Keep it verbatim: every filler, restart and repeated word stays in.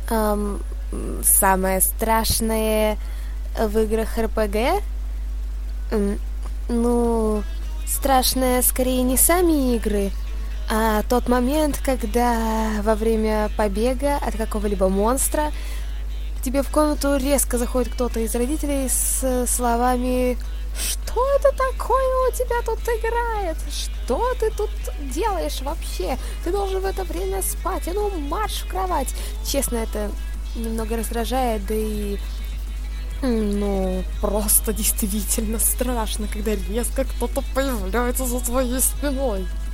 Ам, м, самое страшное в играх эр пэ гэ? М, Ну, страшное скорее не сами игры, а тот момент, когда во время побега от какого-либо монстра к тебе в комнату резко заходит кто-то из родителей с словами: «Что это такое у тебя тут играет? Что ты тут делаешь вообще? Ты должен в это время спать, а ну марш в кровать!» Честно, это немного раздражает, да и м, ну, просто действительно страшно, когда резко кто-то появляется за твоей спиной.